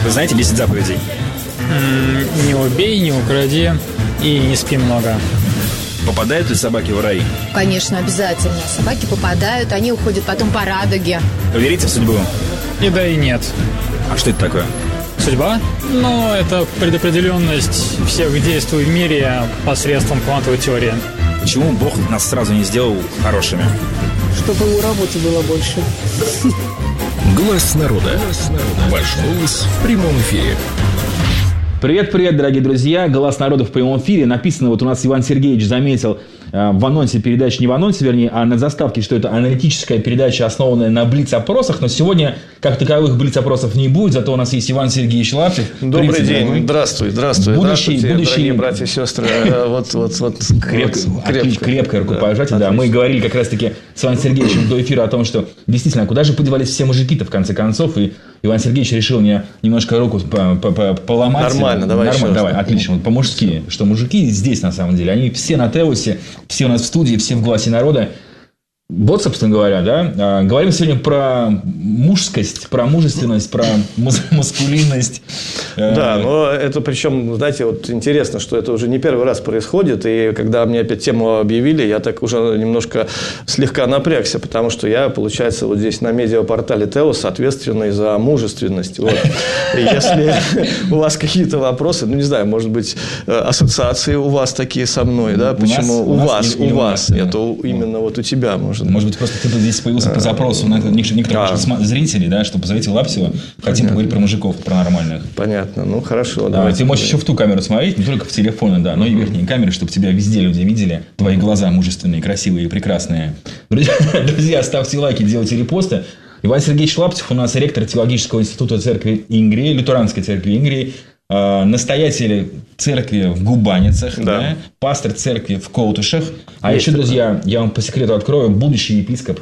Вы знаете 10 заповедей? Не убей, не укради и не спи много. Попадают ли собаки в рай? Конечно, обязательно. Собаки попадают, они уходят потом по радуге. Вы верите в судьбу? И да, и нет. А что это такое? Судьба? Ну, это предопределенность всех действий в мире посредством квантовой теории. Почему Бог нас сразу не сделал хорошими? Чтобы ему работы было больше. Глаз народа. Ваш голос в прямом эфире. Привет, дорогие друзья. «Голос народа» в прямом эфире. Написано, вот у нас Иван Сергеевич заметил в анонсе передачи, не в анонсе, вернее, а на заставке, что это аналитическая передача, основанная на блиц-опросах. Но сегодня, как таковых, блиц-опросов не будет. Зато у нас есть Иван Сергеевич Лаптев. Добрый день. Здравствуй. Будущий... Дорогие братья и сестры. Вот крепкое рукопожатие. Да. Мы говорили как раз-таки с Иваном Сергеевичем до эфира о том, что действительно, куда же подевались все мужики-то в конце концов. И Иван Сергеевич решил мне немножко руку поломать. Нормально, давай. Отлично. Вот по-мужски. Что мужики здесь, на самом деле, они все на Теусе, все у нас в студии, все в «Гласе народа». Вот, собственно говоря, да. Говорим сегодня про мужскость, про мужественность, про маскулинность. Да, но это причем, знаете, вот интересно, что это уже не первый раз происходит. И когда мне опять тему объявили, я так уже немножко слегка напрягся, потому что я, получается, вот здесь на медиапортале Теос ответственный за мужественность. Вот. И если у вас какие-то вопросы, ну, не знаю, может быть, ассоциации у вас такие со мной, да? Почему у вас? Это именно вот у тебя, может быть, просто ты здесь появился по запросу на некоторых зрителей, да, что позовите Лаптева, хотим поговорить про мужиков, про нормальных. Понятно, ну хорошо. Ты можешь еще в ту камеру смотреть, не только в телефоны, да, но и верхние камеры, чтобы тебя везде люди видели, твои глаза мужественные, красивые и прекрасные. Друзья, ставьте лайки, делайте репосты. Иван Сергеевич Лаптев у нас ректор Теологического института церкви Ингрии, лютеранской церкви Ингрии, настоятель церкви в Губаницах, да, пастор церкви в Колтышах. А еще, друзья, я вам по секрету открою, будущий епископ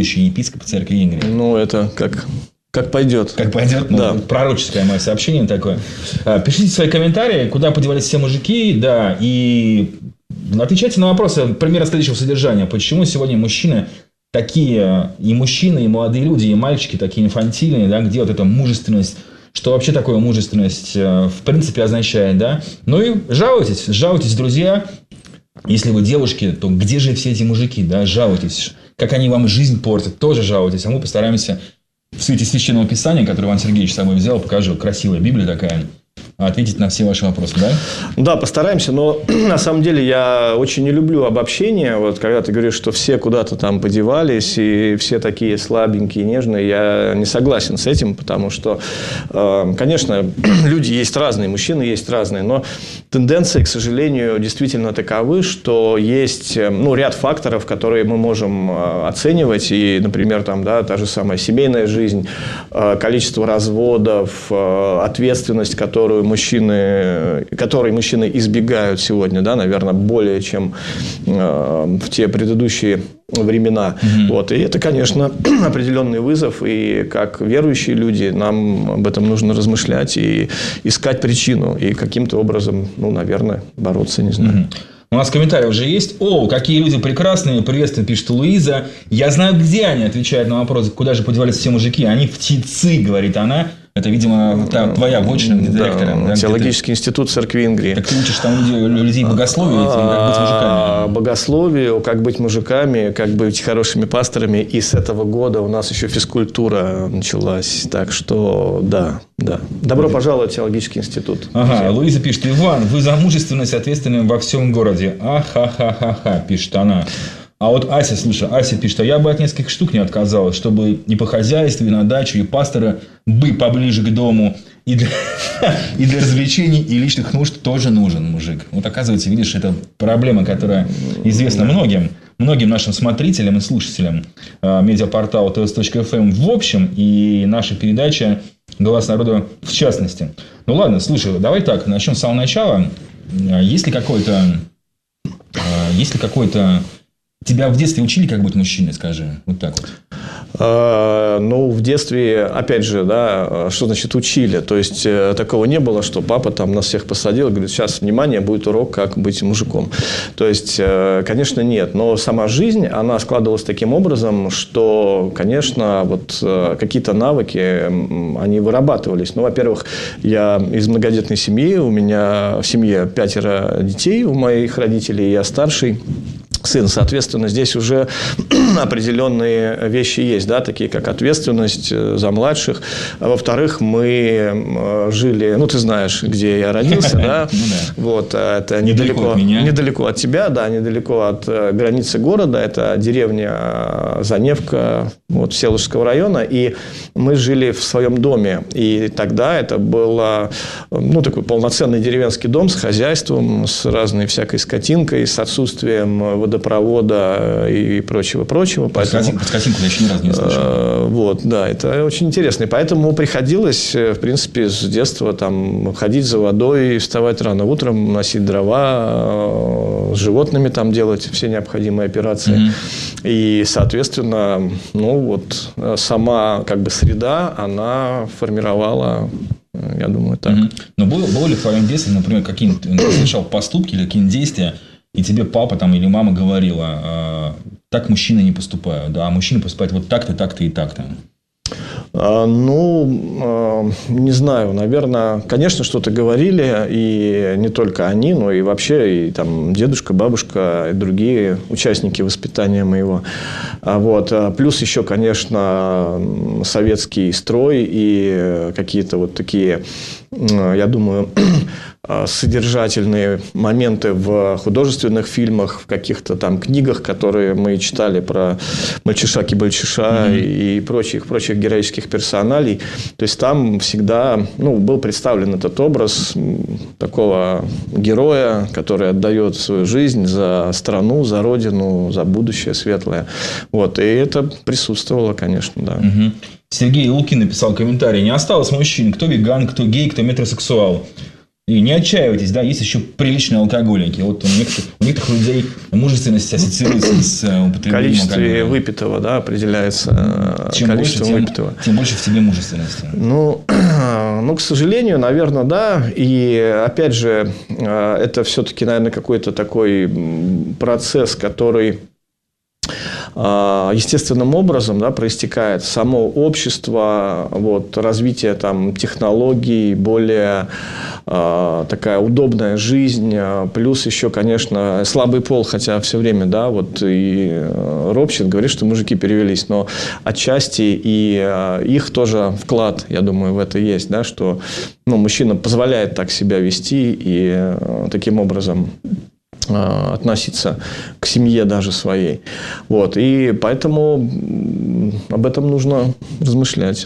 церкви Ингрии. Ну, это как пойдет. Как пойдет, да. Пророческое мое сообщение такое. Пишите свои комментарии, куда подевались все мужики, да, и отвечайте на вопросы примерно следующего содержания. Почему сегодня мужчины такие, и мужчины, и молодые люди, и мальчики такие инфантильные, да, где вот эта мужественность, что вообще такое мужественность в принципе означает, да? Ну и жалуйтесь, друзья. Если вы девушки, то где же все эти мужики, да? Жалуйтесь. Как они вам жизнь портят, тоже жалуйтесь. А мы постараемся в свете Священного Писания, которое Иван Сергеевич с собой взял, покажу, красивая Библия такая, ответить на все ваши вопросы, да? Да, постараемся, но на самом деле я очень не люблю обобщение. Вот когда ты говоришь, что все куда-то там подевались, и все такие слабенькие, нежные, я не согласен с этим, потому что, конечно, люди есть разные, мужчины есть разные, но тенденции, к сожалению, действительно таковы, что есть ряд факторов, которые мы можем оценивать, и, например, там, да, та же самая семейная жизнь, количество разводов, ответственность, которой мужчины избегают сегодня, да, наверное, более чем в те предыдущие времена. Вот. И это, конечно, определенный вызов. И как верующие люди нам об этом нужно размышлять и искать причину. И каким-то образом, наверное, бороться, не знаю. У нас комментарий уже есть. О, какие люди прекрасные. Приветствую, пишет Луиза. Я знаю, где они, отвечает на вопрос, куда же подевались все мужики. Они в ТИЦИ, говорит она. Это, видимо, твоя вотчина директора. Да, Теологический институт церкви Ингрии. Так ты учишь там людей богословию, как быть мужиками? Богословию, как быть мужиками, как быть хорошими пасторами. И с этого года у нас еще физкультура началась. Так что, да. Добро пожаловать в Теологический институт. Ага, Луиза пишет. Иван, вы за мужественность ответственны во всем городе. Ахахахаха, пишет она. А вот Ася пишет, а я бы от нескольких штук не отказалась, чтобы и по хозяйству, и на дачу, и пастора бы поближе к дому, и для развлечений, и личных нужд тоже нужен мужик. Вот, оказывается, видишь, это проблема, которая известна многим нашим смотрителям и слушателям медиапортала ts.fm в общем, и наша передача «Голос народа» в частности. Ну ладно, слушай, давай так, начнем с самого начала. Есть ли какой-то... Тебя в детстве учили, как быть мужчиной, скажи? Вот так вот. Ну, в детстве, опять же, да, что значит учили? То есть, такого не было, что папа там нас всех посадил и говорит, сейчас, внимание, будет урок, как быть мужиком. То есть, конечно, нет. Но сама жизнь, она складывалась таким образом, что, конечно, вот какие-то навыки, они вырабатывались. Ну, во-первых, я из многодетной семьи, у меня в семье 5 детей, у моих родителей, я старший сын, соответственно, здесь уже определенные вещи есть, да, такие как ответственность за младших. А во-вторых, мы жили, ну, ты знаешь, где я родился, да, вот, это недалеко от тебя, да, недалеко от границы города, это деревня Заневка, вот, Всеволожского района, и мы жили в своем доме, и тогда это был, ну, такой полноценный деревенский дом с хозяйством, с разной всякой скотинкой, с отсутствием водопровода и прочего-прочего. Поэтому... Скотинку я еще ни разу не слышал. Вот, да, это очень интересно. И поэтому приходилось, в принципе, с детства там ходить за водой, вставать рано утром, носить дрова, с животными там делать все необходимые операции. И, соответственно, ну, вот, сама как бы среда, она формировала, я думаю, так. Но было ли в твоем детстве, например, какие-нибудь, ты совершал поступки или какие-нибудь действия, и тебе папа там или мама говорила, так мужчины не поступают, да, а мужчины поступают вот так-то, так-то и так-то? Ну, не знаю, наверное, конечно, что-то говорили, и не только они, но и вообще и там дедушка, бабушка и другие участники воспитания моего. Вот. Плюс еще, конечно, советский строй и какие-то вот такие, я думаю, содержательные моменты в художественных фильмах, в каких-то там книгах, которые мы читали про Мальчиша-Кибальчиша и прочих героических персоналей. То есть, там всегда, ну, был представлен этот образ такого героя, который отдает свою жизнь за страну, за родину, за будущее светлое. Вот. И это присутствовало, конечно, да. Сергей Лукин написал комментарий. Не осталось мужчин. Кто веган, кто гей, кто метросексуал. И не отчаивайтесь, да, есть еще приличные алкоголики. Вот у некоторых людей мужественность ассоциируется с употреблением количество алкоголя. выпитого, да, определяется количеством выпитого. Тем больше в тебе мужественности. Ну, к сожалению, наверное, да. И, опять же, это все-таки, наверное, какой-то такой процесс, который естественным образом, да, проистекает само общество, вот, развитие там, технологий, более такая удобная жизнь, плюс еще, конечно, слабый пол, хотя все время, да, вот и ропщет, говорит, что мужики перевелись, но отчасти и их тоже вклад, я думаю, в это есть, да, что, ну, мужчина позволяет так себя вести и таким образом относиться к семье даже своей. Вот. И поэтому об этом нужно размышлять.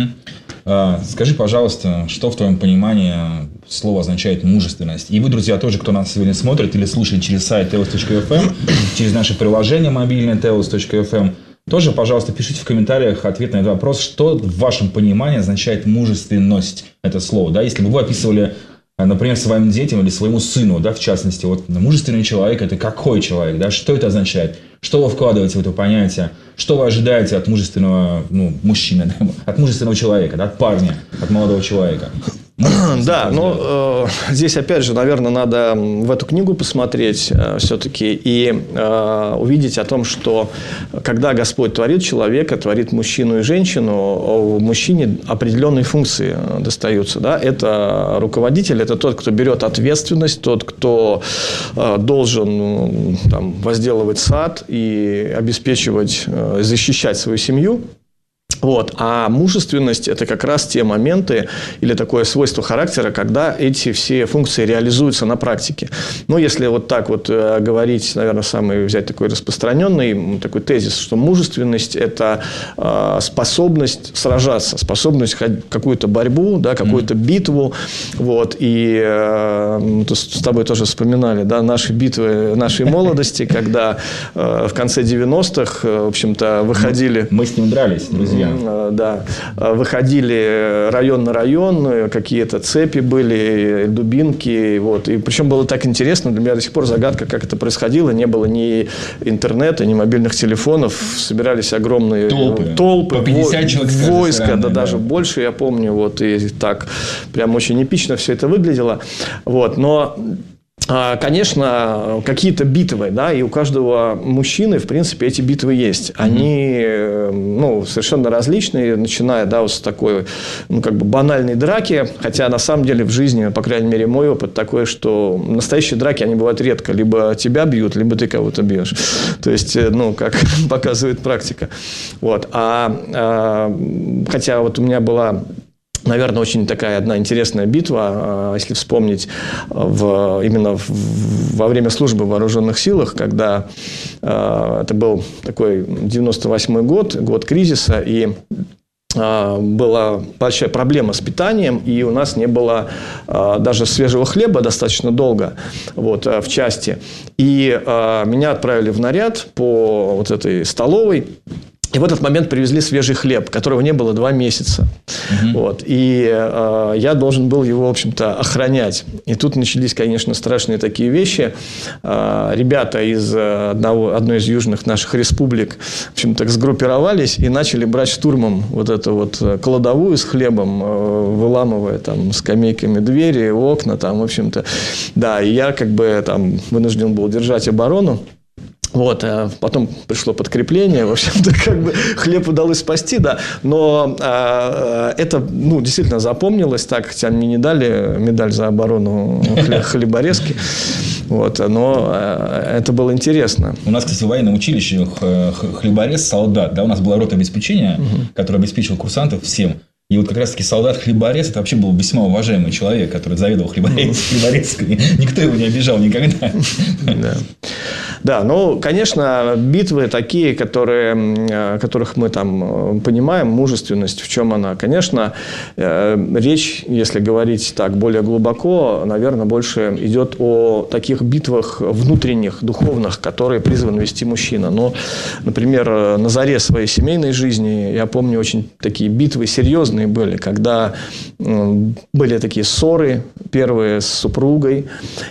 Скажи, пожалуйста, что в твоем понимании слово означает мужественность? И вы, друзья, тоже, кто нас сегодня смотрит или слушает через сайт teos.fm, через наше приложение мобильное teos.fm, тоже, пожалуйста, пишите в комментариях ответ на этот вопрос, что в вашем понимании означает мужественность, это слово. Да? Если бы вы описывали, например, своим детям или своему сыну, да, в частности, вот мужественный человек – это какой человек, да, что это означает, что вы вкладываете в это понятие, что вы ожидаете от мужественного, ну, мужчины, да, от мужественного человека, да, от парня, от молодого человека. Да, но здесь, опять же, наверное, надо в эту книгу посмотреть все-таки и увидеть о том, что когда Господь творит человека, творит мужчину и женщину, мужчине определенные функции достаются. Да? Это руководитель, это тот, кто берет ответственность, тот, кто должен там, возделывать сад и обеспечивать, защищать свою семью. Вот. А мужественность – это как раз те моменты или такое свойство характера, когда эти все функции реализуются на практике. Ну, если вот так вот говорить, наверное, самый взять такой распространенный такой тезис, что мужественность – это способность сражаться, способность какую-то борьбу, да, какую-то битву. Вот. И мы с тобой тоже вспоминали, да, наши битвы нашей молодости, когда в конце 90-х, в общем-то, выходили… Мы с ним дрались, друзья. Да. Выходили район на район, какие-то цепи были, дубинки. Вот. И причем было так интересно, для меня до сих пор загадка, как это происходило. Не было ни интернета, ни мобильных телефонов. Собирались огромные толпы, по 50 человек, войска, да, даже больше, я помню. Вот, и так прям очень эпично все это выглядело. Вот. Но конечно, какие-то битвы, да, и у каждого мужчины, в принципе, эти битвы есть. Они, совершенно различные, начиная, да, вот с такой, банальной драки, хотя, на самом деле, в жизни, по крайней мере, мой опыт такой, что настоящие драки, они бывают редко. Либо тебя бьют, либо ты кого-то бьешь. То есть, как показывает практика. Вот. Хотя вот у меня была... Наверное, очень такая одна интересная битва, если вспомнить, именно во время службы в вооруженных силах, когда это был такой 98-й год кризиса, и была большая проблема с питанием, и у нас не было даже свежего хлеба достаточно долго в части. И меня отправили в наряд по вот этой столовой. И в этот момент привезли свежий хлеб, которого не было 2 месяца. Вот. И я должен был его, в общем-то, охранять. И тут начались, конечно, страшные такие вещи. Ребята из одной из южных наших республик, в общем-то, сгруппировались и начали брать штурмом вот эту вот кладовую с хлебом, выламывая там скамейками двери, окна, там, в общем-то. Да, и я там вынужден был держать оборону. Вот, потом пришло подкрепление, в общем-то, хлеб удалось спасти, да, но это, действительно запомнилось так, хотя мне не дали медаль за оборону хлеборезки, вот, но это было интересно. У нас, кстати, в военном училище хлеборез, солдат, да, у нас была рота обеспечения, которая обеспечивала курсантов всем. И вот как раз-таки солдат-хлеборез, это вообще был весьма уважаемый человек, который заведовал хлеборезкой. Никто его не обижал никогда. Да, конечно, битвы такие, которых мы там понимаем, мужественность, в чем она. Конечно, речь, если говорить так более глубоко, наверное, больше идет о таких битвах внутренних, духовных, которые призван вести мужчина. Но, например, на заре своей семейной жизни, я помню, очень такие битвы серьезные были, когда были такие ссоры первые с супругой,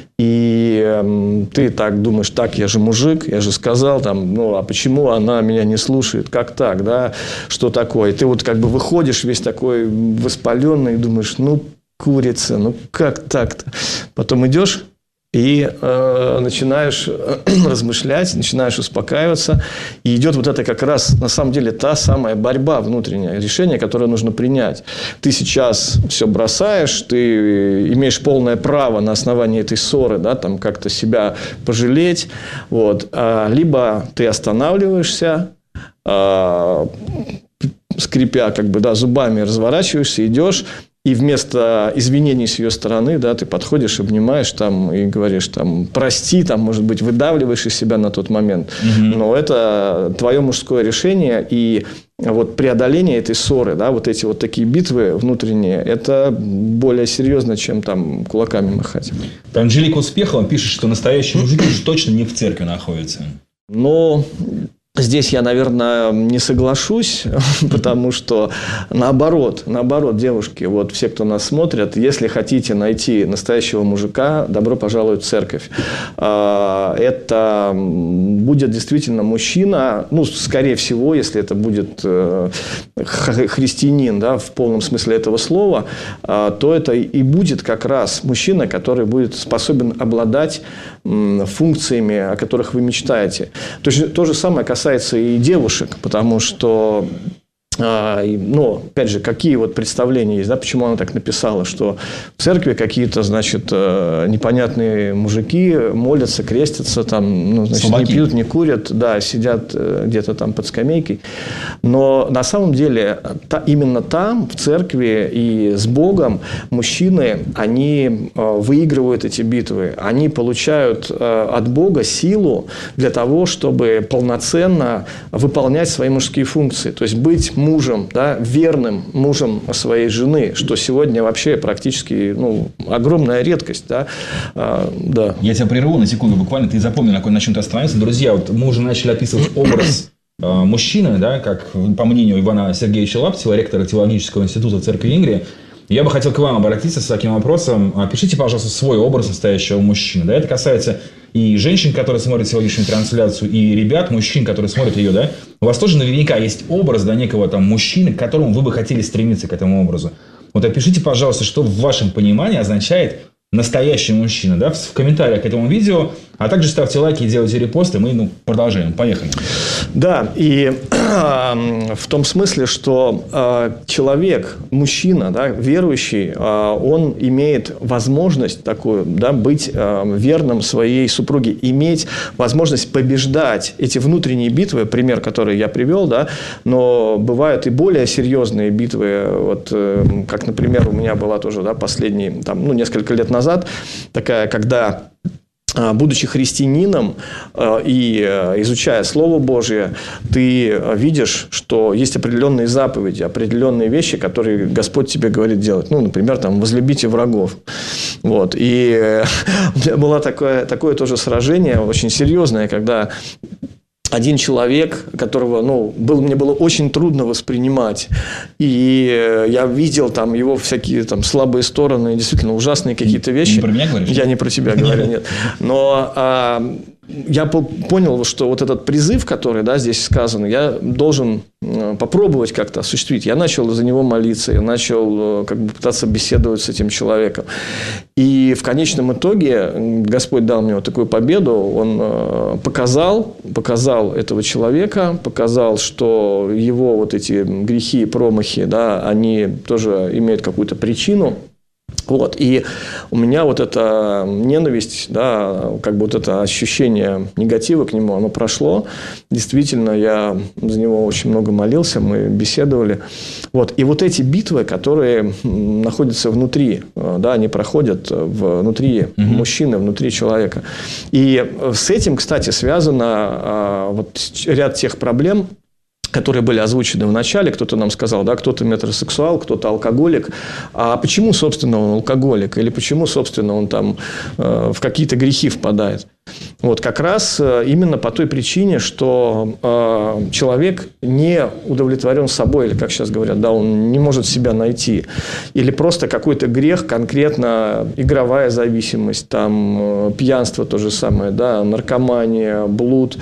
и ты так думаешь, так, я же мужик, я же сказал, а почему она меня не слушает, как так, да, что такое? И ты выходишь весь такой воспаленный и думаешь, курица, как так-то? Потом идешь и начинаешь размышлять, начинаешь успокаиваться. И идет вот это как раз, на самом деле, та самая борьба внутренняя, решение, которое нужно принять. Ты сейчас все бросаешь, ты имеешь полное право на основании этой ссоры, да, как-то себя пожалеть. Вот. Либо ты останавливаешься, скрипя зубами, разворачиваешься, идешь. И вместо извинений с ее стороны, да, ты подходишь, обнимаешь и говоришь, прости, может быть, выдавливаешь из себя на тот момент. Но это твое мужское решение. И вот преодоление этой ссоры, да, вот эти вот такие битвы внутренние, это более серьезно, чем кулаками махать. Анжелика Успехова пишет, что настоящие мужики уж точно не в церкви находятся. Здесь я, наверное, не соглашусь, потому что наоборот, девушки, вот все, кто нас смотрят, если хотите найти настоящего мужика, добро пожаловать в церковь. Это будет действительно мужчина, скорее всего, если это будет христианин, да, в полном смысле этого слова, то это и будет как раз мужчина, который будет способен обладать функциями, о которых вы мечтаете. То же самое касается и девушек, потому что, опять же, какие вот представления есть, да, почему она так написала, что в церкви какие-то, непонятные мужики молятся, крестятся, не пьют, не курят, да, сидят где-то под скамейкой. Но на самом деле именно там, в церкви и с Богом, мужчины, они выигрывают эти битвы, они получают от Бога силу для того, чтобы полноценно выполнять свои мужские функции, то есть быть мужем, да, верным мужем своей жены, что сегодня вообще практически огромная редкость. Да? Да. Я тебя прерву на секунду буквально. Ты запомни, на чем ты остановился. Друзья, мы уже начали описывать образ мужчины, да, как по мнению Ивана Сергеевича Лаптева, ректора Теологического института Церкви Ингрии, я бы хотел к вам обратиться с таким вопросом. Пишите, пожалуйста, свой образ настоящего мужчины. Да? Это касается и женщин, которые смотрят сегодняшнюю трансляцию, и ребят, мужчин, которые смотрят ее. Да? У вас тоже наверняка есть образ, да, некого там мужчины, к которому вы бы хотели стремиться, к этому образу. Вот опишите, пожалуйста, что в вашем понимании означает настоящий мужчина, да, в комментариях к этому видео, а также ставьте лайки и делайте репосты, мы продолжаем. Поехали. Да, и в том смысле, что человек, мужчина, да, верующий, он имеет возможность такую, да, быть верным своей супруге, иметь возможность побеждать эти внутренние битвы, пример, который я привел, да, но бывают и более серьезные битвы, вот, как, например, у меня была тоже, да, последние, там, несколько лет назад, такая, когда, будучи христианином и изучая Слово Божье, ты видишь, что есть определенные заповеди, определенные вещи, которые Господь тебе говорит делать. Например, там, возлюбите врагов. Вот. И у меня было такое тоже сражение, очень серьезное, когда один человек, которого, мне было очень трудно воспринимать. И я видел там его всякие там слабые стороны, действительно ужасные какие-то вещи. Не про меня говоришь? Я не про тебя говорю, нет. Но я понял, что вот этот призыв, который, да, здесь сказан, я должен попробовать как-то осуществить. Я начал за него молиться, я начал пытаться беседовать с этим человеком. И в конечном итоге Господь дал мне вот такую победу. Он показал этого человека, показал, что его вот эти грехи и промахи, да, они тоже имеют какую-то причину. Вот. И у меня вот эта ненависть, да, вот это ощущение негатива к нему, оно прошло. Действительно, я за него очень много молился, мы беседовали. Вот. И вот эти битвы, которые находятся внутри, да, они проходят внутри мужчины, внутри человека. И с этим, кстати, связано вот ряд тех проблем, которые были озвучены в начале. Кто-то нам сказал, да, кто-то метросексуал, кто-то алкоголик. А почему, собственно, он алкоголик? Или почему, собственно, он там в какие-то грехи впадает? Вот как раз именно по той причине, что человек не удовлетворен собой, или, как сейчас говорят, да, он не может себя найти. Или просто какой-то грех, конкретно игровая зависимость, там, пьянство то же самое, да, наркомания, блуд.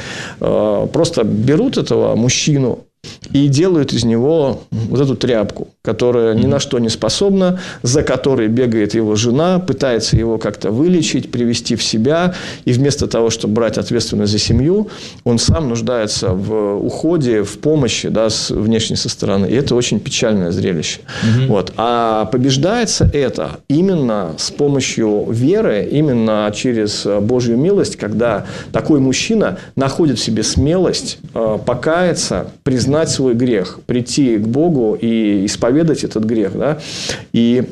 Просто берут этого мужчину и делают из него вот эту тряпку, которая ни на что не способна, за которой бегает его жена, пытается его как-то вылечить, привести в себя. И вместо того, чтобы брать ответственность за семью, он сам нуждается в уходе, в помощи, да, внешней со стороны. И это очень печальное зрелище. Вот. А побеждается это именно с помощью веры, именно через Божью милость, когда такой мужчина находит в себе смелость покаяться, признать свой грех, прийти к Богу и исповедать этот грех, да, и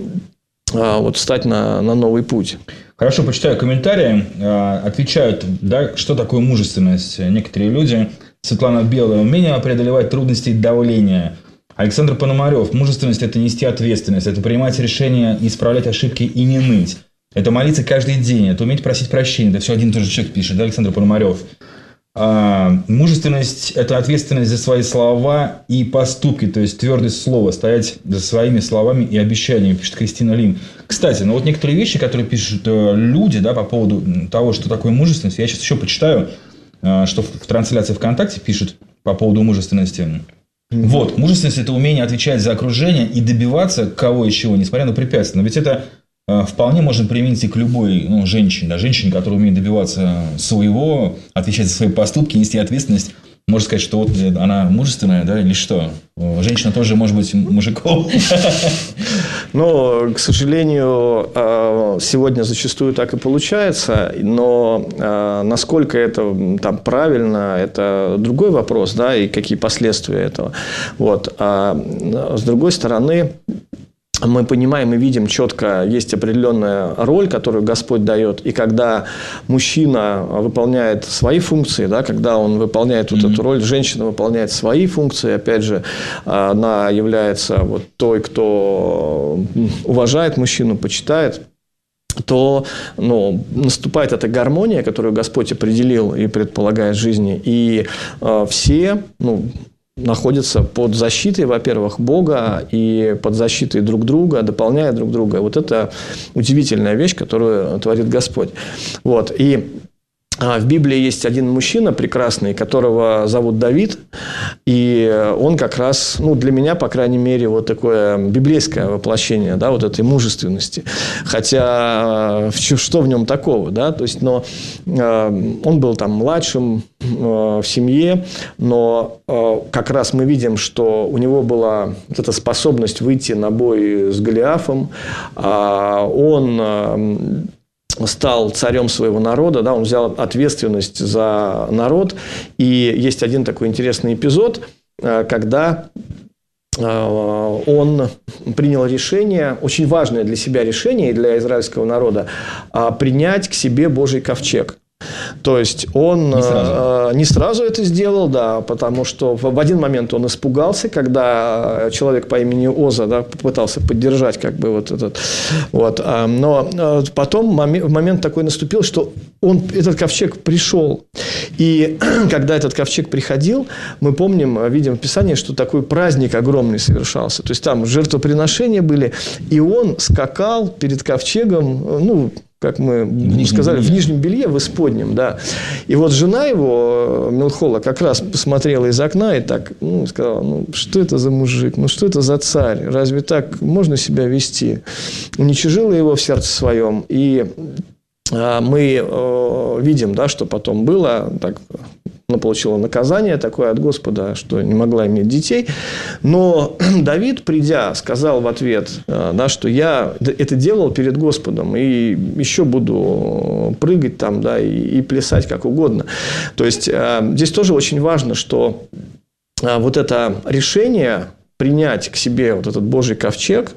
вот встать на новый путь. Хорошо, почитаю комментарии. Отвечают, да, что такое мужественность. Некоторые люди. Светлана Белая. Умение преодолевать трудности и давление. Александр Пономарев. Мужественность – это нести ответственность. Это принимать решения, исправлять ошибки и не ныть. Это молиться каждый день. Это уметь просить прощения. Это все один и тот же человек пишет, да, Александр Пономарев. Мужественность – это ответственность за свои слова и поступки, то есть твердость слова, стоять за своими словами и обещаниями, пишет Кристина Лим. Кстати, вот некоторые вещи, которые пишут люди, да, по поводу того, что такое мужественность, я сейчас еще почитаю, что в трансляции ВКонтакте пишут по поводу мужественности. Вот, мужественность – это умение отвечать за окружение и добиваться кого и чего, несмотря на препятствия. Но ведь это вполне можно применить и к любой женщине, да, женщине, которая умеет добиваться своего, отвечать за свои поступки, нести ответственность. Можно сказать, что вот она мужественная, да, или что? Женщина тоже может быть мужиком. Но, к сожалению, сегодня зачастую так и получается. Но насколько это там правильно, это другой вопрос, да, и какие последствия этого. Вот. А с другой стороны, мы понимаем и видим четко, есть определенная роль, которую Господь дает. И когда мужчина выполняет свои функции, да, когда он выполняет вот эту роль, женщина выполняет свои функции, опять же, она является вот той, кто уважает мужчину, почитает. то наступает эта гармония, которую Господь определил и предполагает в жизни. И все находятся под защитой, во-первых, Бога и под защитой друг друга, дополняя друг друга. Вот это удивительная вещь, которую творит Господь. Вот. И в Библии есть один мужчина прекрасный, которого зовут Давид, и он как раз, для меня, по крайней мере, вот такое библейское воплощение, да, вот этой мужественности. Хотя, что в нем такого, да, то есть, но он был там младшим в семье, но как раз мы видим, что у него была вот эта способность выйти на бой с Голиафом, он стал царем своего народа, да, он взял ответственность за народ. И есть один такой интересный эпизод, когда он принял решение, очень важное для себя решение и для израильского народа, принять к себе Божий ковчег. То есть он не сразу это сделал, да, потому что в один момент он испугался, когда человек по имени Оза, да, попытался поддержать как бы вот этот, вот, но потом момент такой наступил, что этот ковчег пришел, и когда этот ковчег приходил, мы помним, видим в Писании, что такой праздник огромный совершался, то есть там жертвоприношения были, и он скакал перед ковчегом, как мы сказали, в нижнем белье, в исподнем, да. И вот жена его, Милхола, как раз посмотрела из окна и так, сказала, что это за мужик, что это за царь, разве так можно себя вести? Уничижила его в сердце своем, и мы видим, да, что потом было, так, она получила наказание такое от Господа, что не могла иметь детей. Но Давид, придя, сказал в ответ, да, что я это делал перед Господом, и еще буду прыгать там, да, и плясать как угодно. То есть, здесь тоже очень важно, что вот это решение принять к себе вот этот Божий ковчег,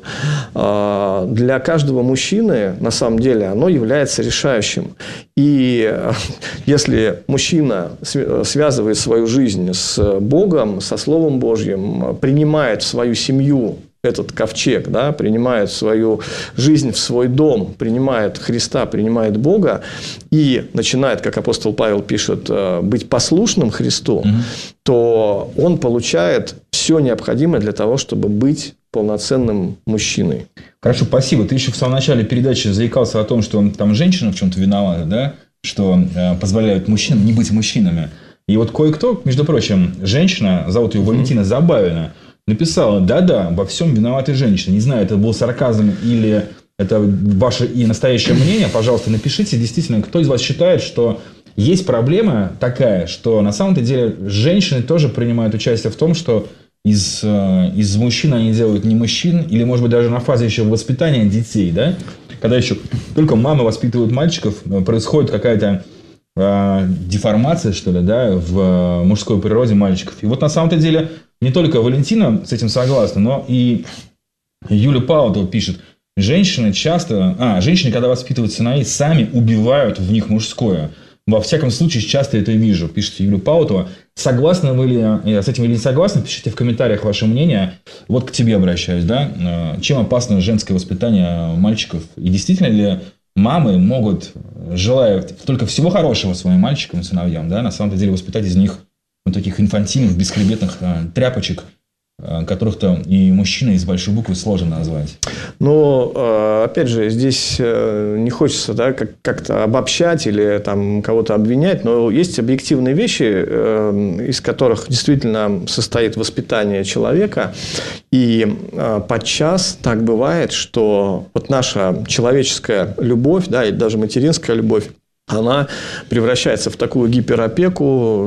для каждого мужчины, на самом деле, оно является решающим. И если мужчина связывает свою жизнь с Богом, со Словом Божьим, принимает в свою семью этот ковчег, да, принимает свою жизнь в свой дом, принимает Христа, принимает Бога и начинает, как апостол Павел пишет, быть послушным Христу, то он получает все необходимое для того, чтобы быть полноценным мужчиной. Хорошо, спасибо. Ты еще в самом начале передачи заикался о том, что там женщина в чем-то виновата, да? Что позволяют мужчинам не быть мужчинами. И вот кое-кто, между прочим, женщина, зовут ее Валентина Забавина, написала, да-да, во всем виноваты женщины. Не знаю, это был сарказм или это ваше и настоящее мнение. Пожалуйста, напишите, действительно, кто из вас считает, что есть проблема такая, что на самом-то деле женщины тоже принимают участие в том, что из мужчин они делают не мужчин, или, может быть, даже на фазе еще воспитания детей, да? Когда еще только мамы воспитывают мальчиков, происходит какая-то деформация, что ли, да, в мужской природе мальчиков. И вот на самом-то деле не только Валентина с этим согласна, но и Юля Паутова пишет, женщины, когда воспитывают сыновей, сами убивают в них мужское. Во всяком случае, часто это вижу, пишет Юля Паутова. Согласны вы ли с этим или не согласны? Пишите в комментариях ваше мнение. Вот к тебе обращаюсь, да? Чем опасно женское воспитание мальчиков? И действительно ли мамы могут, желая только всего хорошего своим мальчикам и сыновьям, да, на самом деле воспитать из них вот таких инфантильных, бесхребетных тряпочек, которых-то и мужчины из большой буквы сложно назвать. Но, опять же, здесь не хочется, да, как-то обобщать или там кого-то обвинять, но есть объективные вещи, из которых действительно состоит воспитание человека. И подчас так бывает, что вот наша человеческая любовь, да, и даже материнская любовь, она превращается в такую гиперопеку,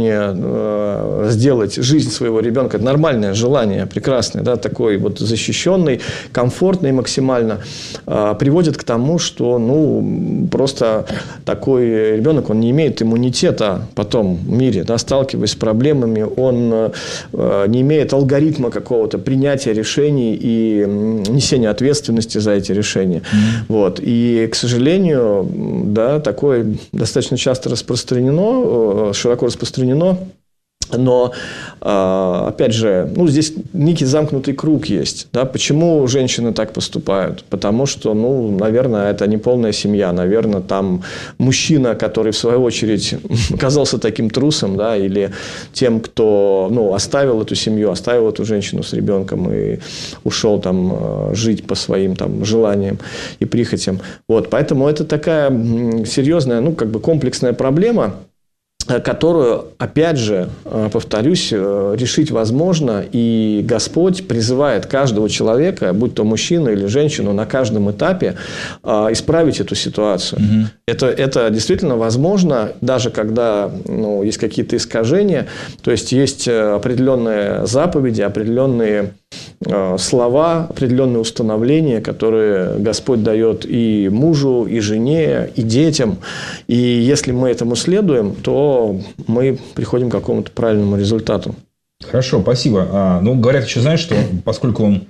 желание сделать жизнь своего ребенка, нормальное желание, прекрасное, да, такой вот защищенный, комфортный максимально, приводит к тому, что просто такой ребенок, он не имеет иммунитета потом в мире, да, сталкиваясь с проблемами, он не имеет алгоритма какого-то принятия решений и несения ответственности за эти решения. Вот. И, к сожалению, да, такое достаточно часто распространено, широко распространено. Но, опять же, здесь некий замкнутый круг есть. Да? Почему женщины так поступают? Потому что, наверное, это не полная семья. Наверное, там мужчина, который, в свою очередь, оказался таким трусом, да, или тем, кто оставил эту семью, оставил эту женщину с ребенком и ушел там жить по своим там желаниям и прихотям. Вот. Поэтому это такая серьезная, комплексная проблема, которую, опять же, повторюсь, решить возможно. И Господь призывает каждого человека, будь то мужчина или женщину, на каждом этапе исправить эту ситуацию. Это действительно возможно, даже когда есть какие-то искажения. То есть, есть определенные заповеди, определенные слова, определенные установления, которые Господь дает и мужу, и жене, и детям. И если мы этому следуем, то мы приходим к какому-то правильному результату. Хорошо, спасибо. Говорят еще, знаешь, что поскольку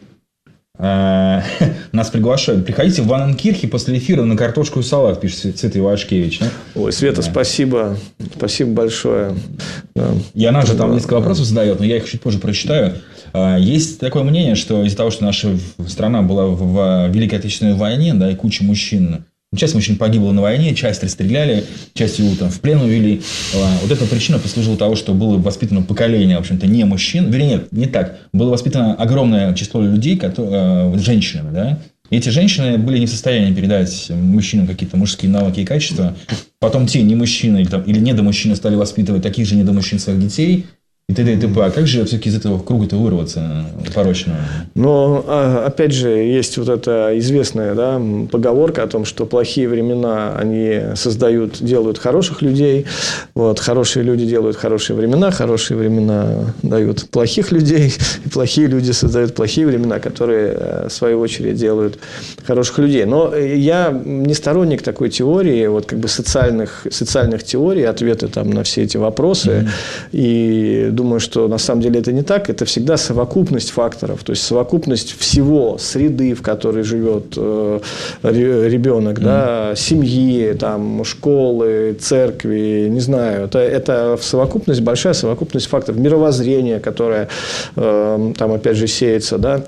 нас приглашают, приходите в Ваненкирхе после эфира на картошку и салат, пишет Света Ивашкевич. Да? Ой, Света, спасибо. Спасибо большое. Да. И она же там несколько вопросов задает, но я их чуть позже прочитаю. Есть такое мнение, что из-за того, что наша страна была в Великой Отечественной войне, да, и куча мужчин, часть мужчин погибла на войне, часть расстреляли, часть его там в плен увели. Вот эта причина послужила того, что было воспитано поколение, в общем-то, не мужчин. Вернее, нет, не так. Было воспитано огромное число людей, женщинами, да. И эти женщины были не в состоянии передать мужчинам какие-то мужские навыки и качества. Потом те не мужчины или недомужчины стали воспитывать таких же недомужчин своих детей. И т.д. и т.п. А как же все-таки из этого круга-то вырваться порочного? Но, опять же, есть вот эта известная, да, поговорка о том, что плохие времена, они делают хороших людей. Вот, хорошие люди делают хорошие времена дают плохих людей. И плохие люди создают плохие времена, которые, в свою очередь, делают хороших людей. Но я не сторонник такой теории, социальных теорий, ответы там на все эти вопросы. И думаю, что на самом деле это не так. Это всегда совокупность факторов. То есть, совокупность всего среды, в которой живет ребенок, да, семьи, там, школы, церкви, не знаю. Это совокупность, большая совокупность факторов. Мировоззрение, которое там, опять же, сеется, да,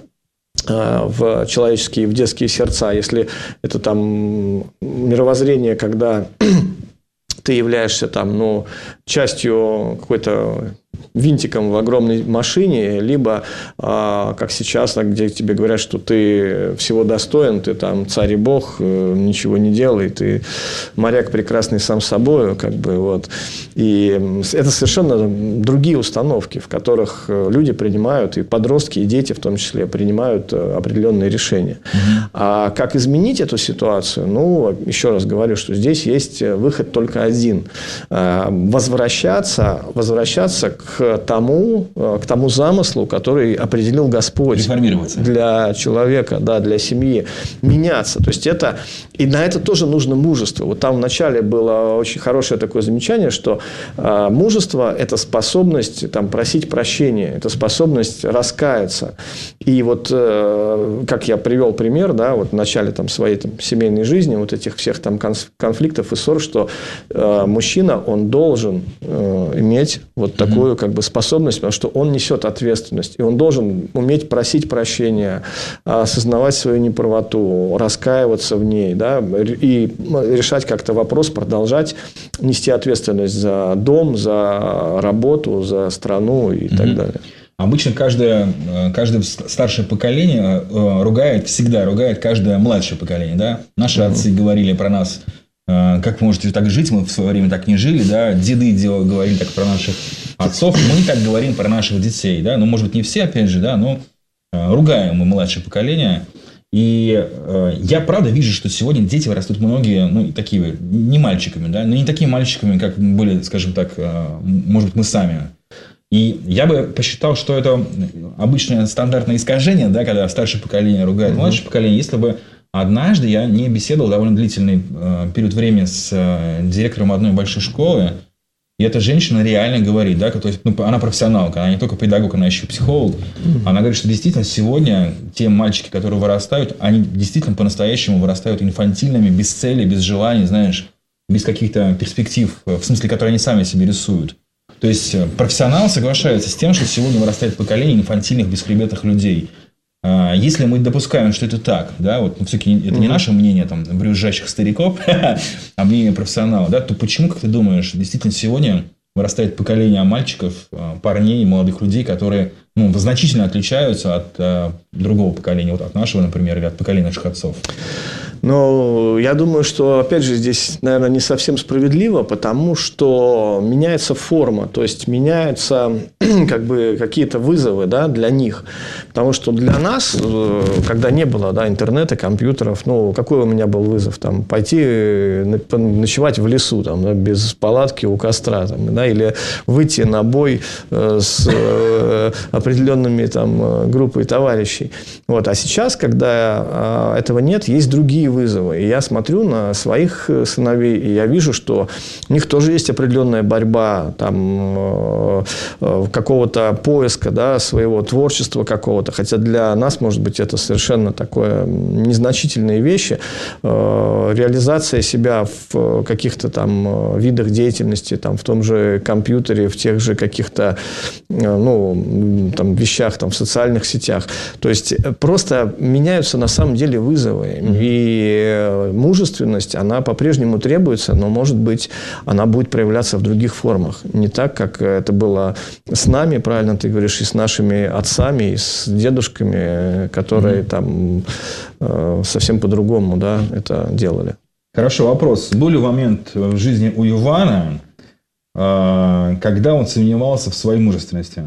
в человеческие, в детские сердца. Если это там мировоззрение, когда ты являешься там, частью какой-то винтиком в огромной машине, либо, как сейчас, где тебе говорят, что ты всего достоин, ты там царь и бог, ничего не делай, ты моряк прекрасный сам собой, вот. И это совершенно другие установки, в которых люди принимают, и подростки, и дети в том числе, принимают определенные решения. А как изменить эту ситуацию? Еще раз говорю, что здесь есть выход только один. Возвращаться к тому замыслу, который определил Господь для человека, да, для семьи, меняться. То есть, и на это тоже нужно мужество. Вот там вначале было очень хорошее такое замечание, что мужество – это способность там, просить прощения, это способность раскаяться. И вот, как я привел пример, да, вот в начале там, своей там, семейной жизни, вот этих всех там конфликтов и ссор, что мужчина, он должен иметь вот такую способность, потому что он несет ответственность, и он должен уметь просить прощения, осознавать свою неправоту, раскаиваться в ней, да, и решать как-то вопрос, продолжать нести ответственность за дом, за работу, за страну и так далее. Обычно каждое старшее поколение всегда ругает каждое младшее поколение. Да? Наши отцы говорили про нас, как вы можете так жить, мы в свое время так не жили. Да? Деды говорили так про наших отцов, мы так говорим про наших детей. Да? Может быть, не все, опять же, да? Но ругаем мы младшее поколение. И я правда вижу, что сегодня дети растут многие, такие не мальчиками, да? Но не такими мальчиками, как были, скажем так, может быть, мы сами. И я бы посчитал, что это обычное стандартное искажение, да, когда старшее поколение ругает младшее поколение, если бы однажды я не беседовал довольно длительный период времени с директором одной большой школы, и эта женщина реально говорит, да, то есть, она профессионалка, она не только педагог, она еще психолог. Она говорит, что действительно сегодня те мальчики, которые вырастают, они действительно по-настоящему вырастают инфантильными, без цели, без желаний, знаешь, без каких-то перспектив, в смысле, которые они сами себе рисуют. То есть профессионал соглашается с тем, что сегодня вырастает поколение инфантильных, бесхребетных людей. Если мы допускаем, что это так, да, вот все-таки это не наше мнение там брюзжащих стариков, а мнение профессионала, да, то почему, как ты думаешь, действительно сегодня вырастает поколение мальчиков, парней, молодых людей, которые значительно отличаются от другого поколения, вот от нашего, например, или от поколения наших отцов? Но я думаю, что, опять же, здесь, наверное, не совсем справедливо, потому что меняется форма, то есть меняются как бы какие-то вызовы, да, для них. Потому что для нас, когда не было, да, интернета, компьютеров, какой у меня был вызов? Там, пойти ночевать в лесу, там, да, без палатки у костра, там, да, или выйти на бой с определенными там, группой товарищей. Вот. А сейчас, когда этого нет, есть другие вызовы. И я смотрю на своих сыновей, и я вижу, что у них тоже есть определенная борьба там, какого-то поиска, да, своего творчества какого-то. Хотя для нас, может быть, это совершенно такое незначительные вещи. Реализация себя в каких-то там видах деятельности, там, в том же компьютере, в тех же каких-то там, вещах, там, в социальных сетях. То есть просто меняются на самом деле вызовы. И мужественность, она по-прежнему требуется, но, может быть, она будет проявляться в других формах. Не так, как это было с нами, правильно ты говоришь, и с нашими отцами, и с дедушками, которые там совсем по-другому, да, это делали. Хорошо, вопрос. Был ли момент в жизни у Ивана, когда он сомневался в своей мужественности?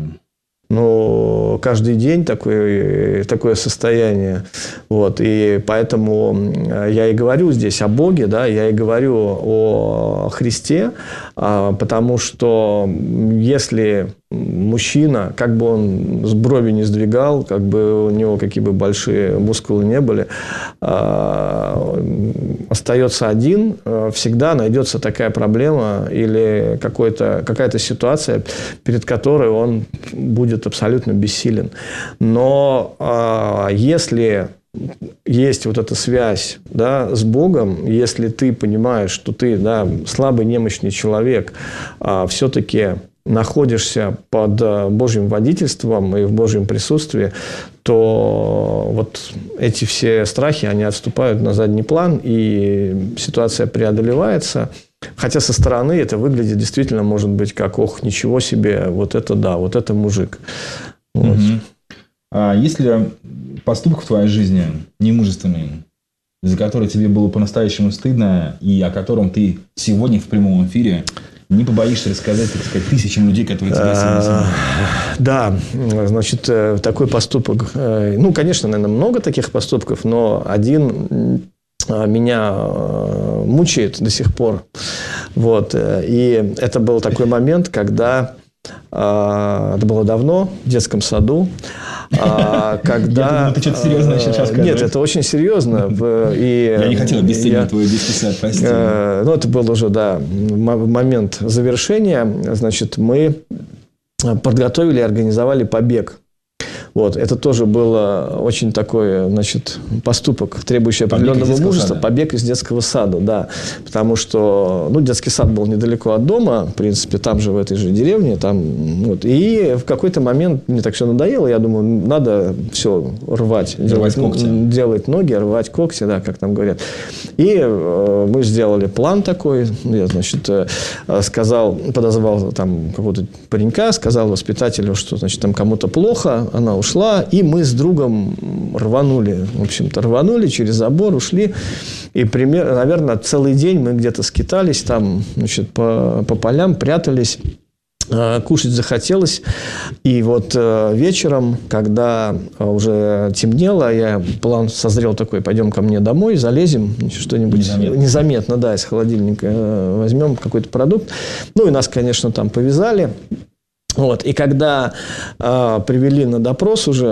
Каждый день такое состояние. Вот. И поэтому я и говорю здесь о Боге, да, я и говорю о Христе, потому что если мужчина, как бы он с брови не сдвигал, как бы у него какие бы большие мускулы не были, остается один, всегда найдется такая проблема или какая-то ситуация, перед которой он будет абсолютно бессилен. Но если есть вот эта связь, да, с Богом, если ты понимаешь, что ты, да, слабый, немощный человек, все-таки находишься под Божьим водительством и в Божьем присутствии, то вот эти все страхи, они отступают на задний план, и ситуация преодолевается. Хотя со стороны это выглядит действительно, может быть, как, ох, ничего себе, вот это да, вот это мужик. Вот. А есть ли поступок в твоей жизни немужественный, за который тебе было по-настоящему стыдно, и о котором ты сегодня в прямом эфире не побоишься рассказать, так сказать, тысячам людей, которые тебя сегодня смотрят? Да, значит, такой поступок. Конечно, наверное, много таких поступков, но один меня мучает до сих пор. Вот. И это был такой момент, когда это было давно, в детском саду. Когда... Я думаю, ты что-то серьезное сейчас скажешь. Нет, это очень серьезно. Я не хотел обесценить твой детский сад, прости. Это был уже, да, момент завершения. Значит, мы подготовили и организовали побег. Вот, это тоже был очень такой, значит, поступок, требующий определенного мужества. Побег из детского сада, да. Потому что, детский сад был недалеко от дома, в принципе, там же, в этой же деревне. Там, вот. И в какой-то момент мне так все надоело. Я думаю, надо все рвать. Делать ноги, рвать когти, да, как там говорят. И мы сделали план такой. Я, значит, подозвал там какого-то паренька, сказал воспитателю, что, значит, там кому-то плохо, она ушла, и мы с другом рванули. В общем-то, рванули через забор, ушли. И, наверное, целый день мы где-то скитались там, значит, по полям, прятались. Кушать захотелось. И вот вечером, когда уже темнело, план созрел такой: пойдем ко мне домой, залезем, что-нибудь незаметно, да, из холодильника возьмем какой-то продукт. И нас, конечно, там повязали. Вот. И когда привели на допрос уже,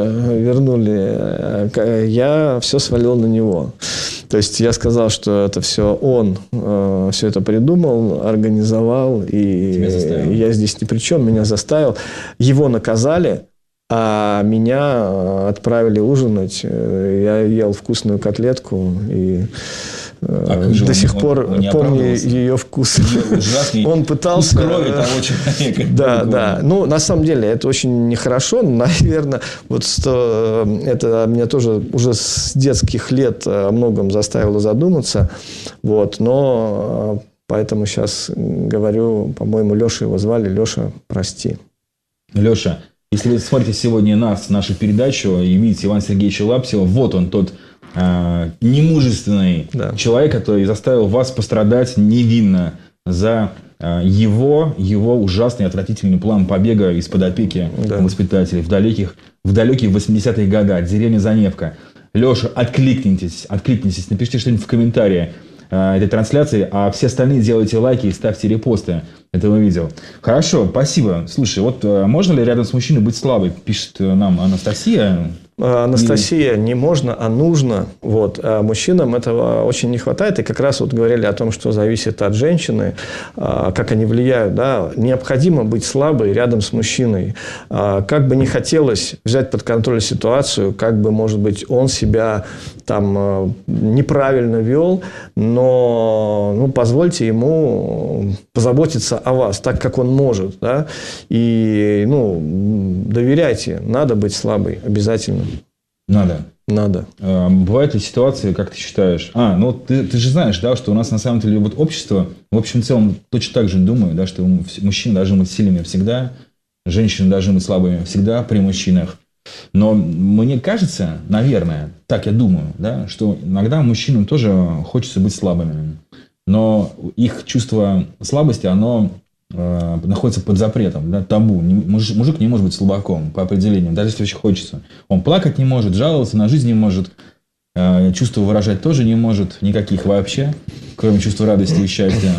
вернули, я все свалил на него. То есть я сказал, что это все он все это придумал, организовал, и я здесь ни при чем, меня заставил. Его наказали, а меня отправили ужинать. Я ел вкусную котлетку и до сих пор помню ее вкус. Он пытался... крови того человека. Да. Ну, на самом деле, это очень нехорошо. Наверное, вот это меня тоже уже с детских лет о многом заставило задуматься. Вот. Но поэтому сейчас говорю, по-моему, Леша его звали. Леша, прости. Леша, если вы смотрите сегодня нашу передачу и видите Ивана Сергеевича Лаптева, вот он тот немужественный человек, который заставил вас пострадать невинно за его ужасный, отвратительный план побега из-под опеки воспитателей в далекие 80-е годы, деревня Заневка. Леша, откликнитесь, напишите что-нибудь в комментарии этой трансляции, а все остальные делайте лайки и ставьте репосты этого видео. Хорошо, спасибо. Слушай, вот можно ли рядом с мужчиной быть слабой? Пишет нам Анастасия. Анастасия, не можно, а нужно. Вот. А мужчинам этого очень не хватает. И как раз вот говорили о том, что зависит от женщины, как они влияют. Да? Необходимо быть слабой рядом с мужчиной. Как бы не хотелось взять под контроль ситуацию, как бы, может быть, он себя там неправильно вел, но позвольте ему позаботиться о вас так, как он может. Да? И доверяйте. Надо быть слабой. Обязательно. Надо. Бывают ли ситуации, как ты считаешь? Ты же знаешь, да, что у нас на самом деле вот общество, в общем целом, точно так же думаю, да, что мужчины должны быть сильными всегда, женщины должны быть слабыми всегда при мужчинах. Но мне кажется, наверное, так я думаю, да, что иногда мужчинам тоже хочется быть слабыми. Но их чувство слабости, оно находится под запретом, да, табу. Мужик не может быть слабаком по определению, даже если очень хочется. Он плакать не может, жаловаться на жизнь не может, чувства выражать тоже не может, никаких вообще, кроме чувства радости и счастья.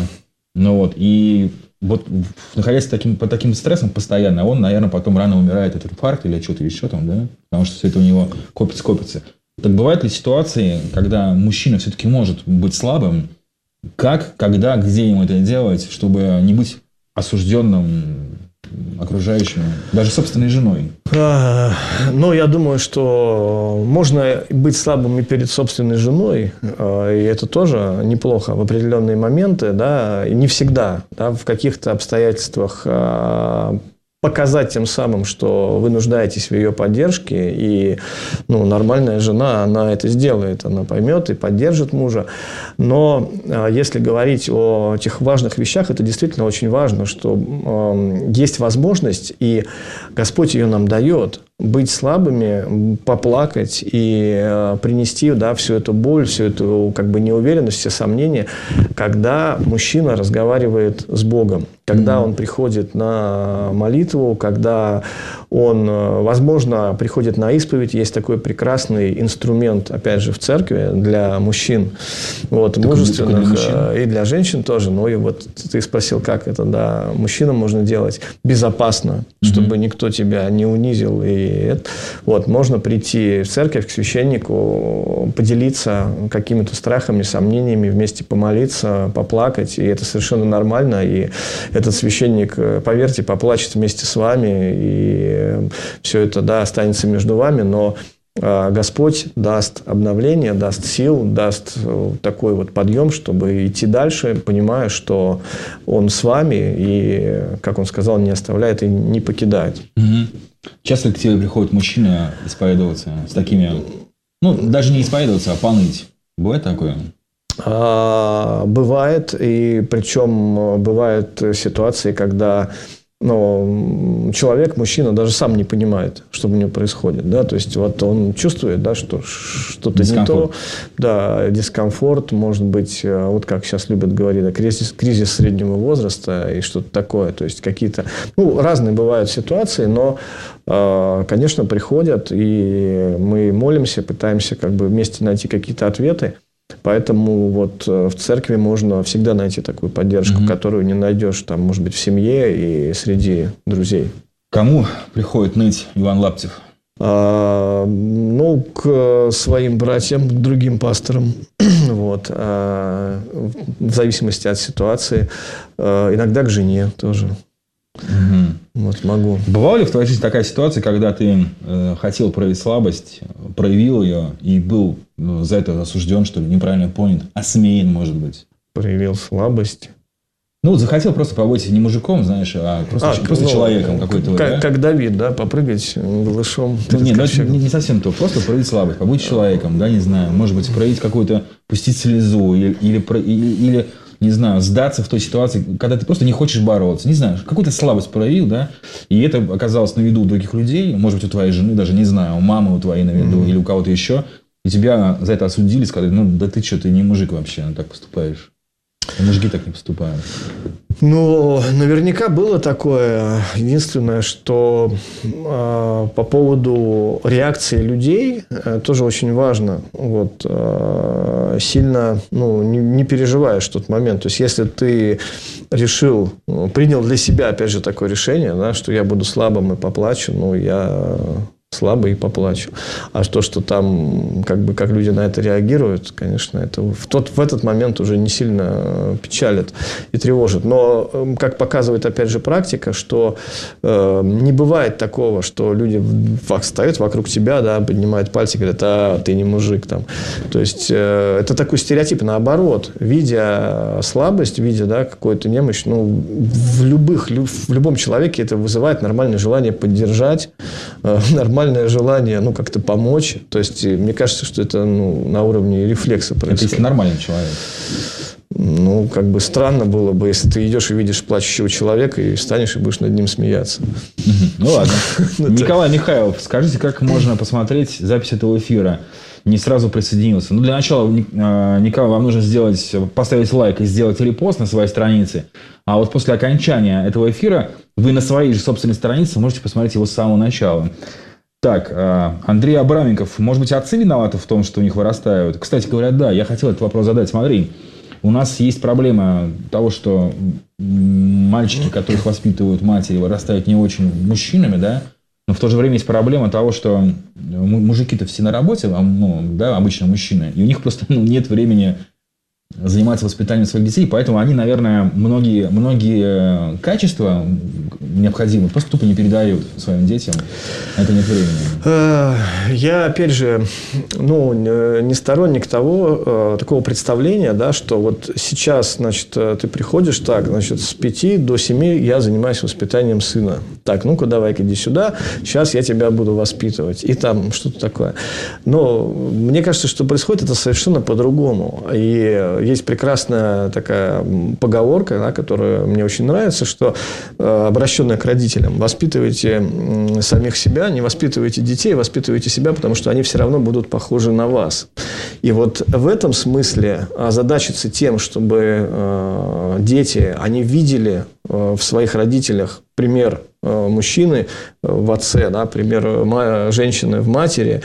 И вот находясь под таким стрессом постоянно, он, наверное, потом рано умирает от инфаркта или что-то еще там, да, потому что все это у него копится. Так бывают ли ситуации, когда мужчина все-таки может быть слабым? Как, когда, где ему это делать, чтобы не быть осужденным окружающим, даже собственной женой? Я думаю, что можно быть слабым и перед собственной женой, и это тоже неплохо в определенные моменты, да, и не всегда, да, в каких-то обстоятельствах показать тем самым, что вы нуждаетесь в ее поддержке, и нормальная жена, она это сделает, она поймет и поддержит мужа. Но если говорить о этих важных вещах, это действительно очень важно, что есть возможность, и Господь ее нам дает, быть слабыми, поплакать и принести, да, всю эту боль, всю эту неуверенность, все сомнения, когда мужчина разговаривает с Богом, когда он приходит на молитву, когда он, возможно, приходит на исповедь. Есть такой прекрасный инструмент, опять же, в церкви для мужчин, мужественных, и для женщин тоже. И вот ты спросил, как это, да, мужчинам можно делать безопасно, чтобы никто тебя не унизил. И можно прийти в церковь к священнику, поделиться какими-то страхами, сомнениями, вместе помолиться, поплакать. И это совершенно нормально. И этот священник, поверьте, поплачет вместе с вами, и все это, да, останется между вами, но Господь даст обновление, даст сил, даст такой подъем, чтобы идти дальше, понимая, что Он с вами, и, как Он сказал, не оставляет и не покидает. Часто к тебе приходят мужчины исповедоваться с такими, даже не исповедоваться, а поныть. Бывает такое? Бывает, и причем бывают ситуации, когда человек, мужчина, даже сам не понимает, что у него происходит. Да? То есть, он чувствует, да, что что-то не то. Да, дискомфорт, может быть, как сейчас любят говорить, да, кризис среднего возраста и что-то такое. То есть, какие-то разные бывают ситуации, но, конечно, приходят, и мы молимся, пытаемся вместе найти какие-то ответы. Поэтому в церкви можно всегда найти такую поддержку, которую не найдешь, может быть, в семье и среди друзей. Кому приходит ныть Иван Лаптев? К своим братьям, к другим пасторам. В зависимости от ситуации. Иногда к жене тоже. Вот могу. Бывала ли в твоей жизни такая ситуация, когда ты хотел проявить слабость, проявил ее и был за это осужден, что ли, неправильно понят, осмеян, может быть? Проявил слабость. Ну, захотел просто побыть не мужиком, знаешь, а просто человеком какой-то. Как Давид, да, попрыгать голышом. Нет, не совсем то. Просто проявить слабость, побыть человеком, да, не знаю. Может быть, проявить какую-то, пустить слезу или не знаю, сдаться в той ситуации, когда ты просто не хочешь бороться. Не знаю, какую-то слабость проявил, да, и это оказалось на виду у других людей, может быть, у твоей жены, даже не знаю, у мамы у твоей на виду или у кого-то еще, и тебя за это осудили, сказали, ну, да ты что, ты не мужик вообще, так поступаешь. Мужики так не поступают. Ну, наверняка было такое. Единственное, что по поводу реакции людей тоже очень важно. Вот, сильно не переживаешь в тот момент. То есть, если ты решил, принял для себя, опять же, такое решение, да, что я буду слабым и поплачу, я слабый и поплачу. А то, что там, как люди на это реагируют, конечно, это в этот момент уже не сильно печалит и тревожит. Но, как показывает, опять же, практика, что не бывает такого, что люди стоят вокруг тебя, да, поднимают пальцы и говорят, ты не мужик. Там. То есть, это такой стереотип. Наоборот, видя слабость, видя, да, какую-то немощь, в любом человеке это вызывает нормальное желание поддержать, нормальное желание, как-то помочь. То есть, мне кажется, что это, на уровне рефлекса происходит. Это если нормальный человек. Странно было бы, если ты идешь и видишь плачущего человека, и встанешь и будешь над ним смеяться. Ну, ладно. Николай Михайлов, скажите, как можно посмотреть запись этого эфира? Не сразу присоединился. Для начала, Николай, вам нужно поставить лайк и сделать репост на своей странице. А вот после окончания этого эфира вы на своей же собственной странице можете посмотреть его с самого начала. Так, Андрей Абраменков. Может быть, отцы виноваты в том, что у них вырастают? Кстати говоря, да, я хотел этот вопрос задать. Смотри, у нас есть проблема того, что мальчики, которых воспитывают матери, вырастают не очень мужчинами, да? Но в то же время есть проблема того, что мужики-то все на работе, обычно мужчины, и у них просто нет времени заниматься воспитанием своих детей, поэтому они, наверное, многие качества необходимые просто тупо не передают своим детям. На это нет времени. Я, опять же, не сторонник такого представления, да, что вот сейчас, ты приходишь с 5 до 7 я занимаюсь воспитанием сына. Так, ну-ка, давай-ка иди сюда, сейчас я тебя буду воспитывать. И там что-то такое. Но мне кажется, что происходит это совершенно по-другому. И есть прекрасная такая поговорка, да, которая мне очень нравится, что обращенная к родителям: воспитывайте самих себя, не воспитывайте детей, воспитывайте себя, потому что они все равно будут похожи на вас. И вот в этом смысле озадачиться тем, чтобы дети, они видели в своих родителях пример мужчины в отце, да, пример женщины в матери,